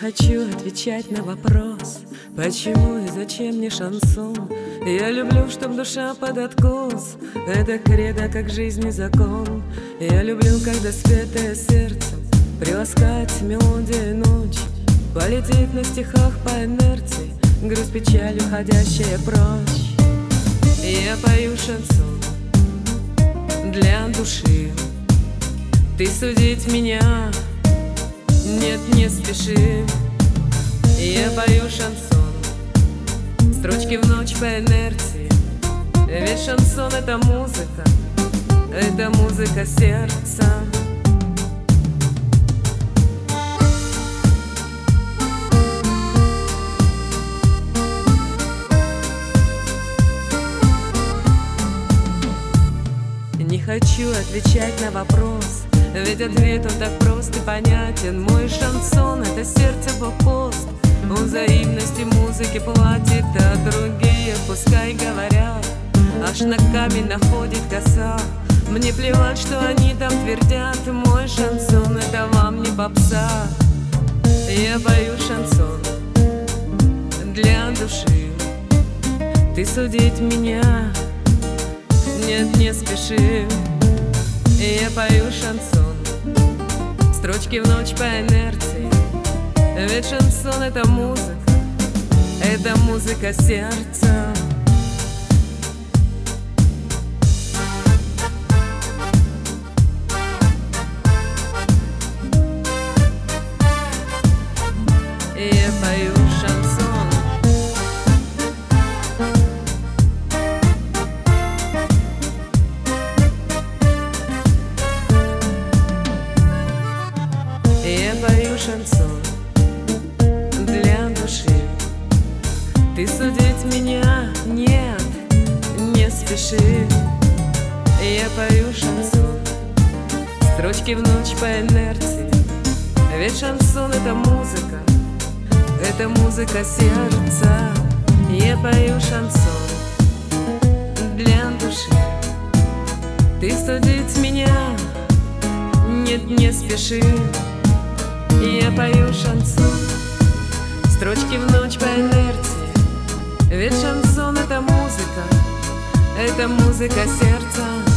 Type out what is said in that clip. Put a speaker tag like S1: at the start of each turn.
S1: хочу отвечать на вопрос, почему и зачем мне шансон. Я люблю, чтоб душа под откос, это кредо, как жизни закон. Я люблю, когда спетое сердцем приласкает мелодия ночи, полетит на стихах по инерции, грусть, печаль, уходящая прочь. Я пою шансон для души, ты судить меня нет, не спеши. Я пою шансон, строчки в ночь по инерции, ведь шансон — это музыка сердца. Не хочу отвечать на вопрос, ведь ответ он так прост и понятен. Мой шансон — это сердце пост, он взаимности музыки платит, а другие пускай говорят, аж на камень находит коса. Мне плевать, что они там твердят, мой шансон — это вам не попса. Я пою шансон для души, ты судить меня нет, не спеши. Я пою шансон, строчки в ночь по инерции, ведь шансон — это музыка сердца. Я пою шансон, я пою шансон для души, ты судить меня нет, не спеши. Я пою шансон, строчки в ночь по инерции, ведь шансон — это музыка сердца. Я пою шансон для души, ты судить меня нет, не спеши. Я пою шансон, строчки в ночь по инерции, ведь шансон — это музыка сердца.